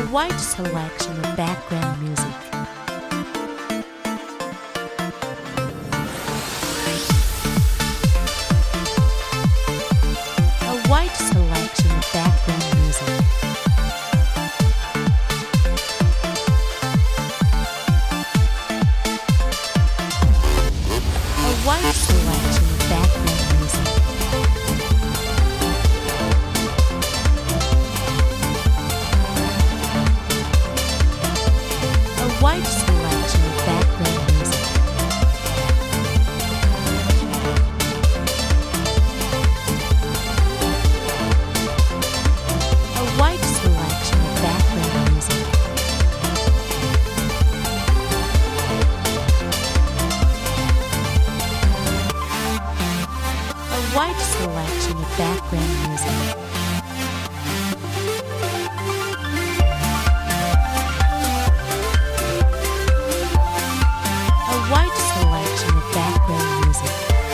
wide selection of background music. A wide selection of background music. A wide selection of background music. A wide selection of background music. A wide selection of background music. A wide selection of background music. A wide selection of background music.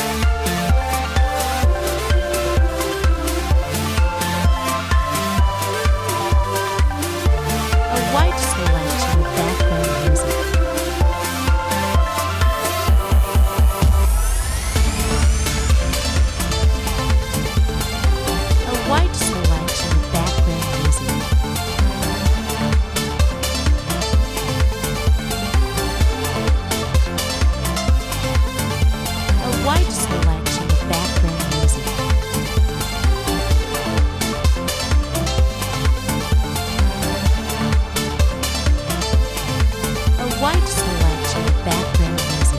A wide selection of background music. A wide selection of background music. A wide selection of background music. A wide selection of background music.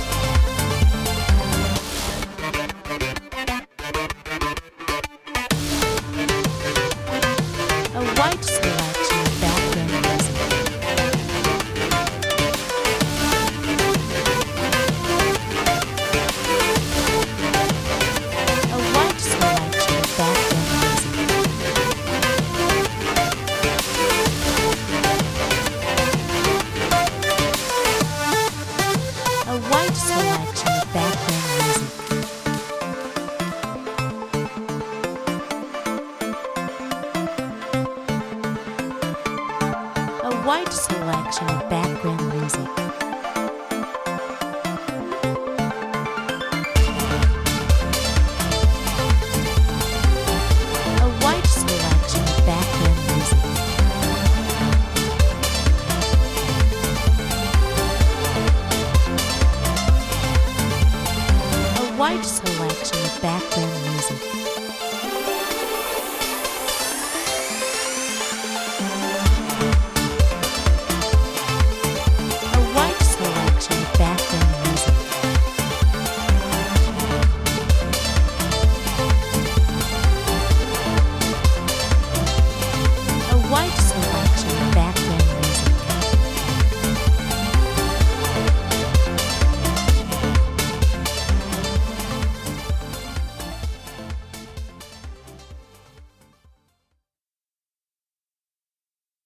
A wide selection of background music. A wide selection of background music. A wide selection of background music. A wide selection of background music. A wide selection of background music. A wide selection of background music.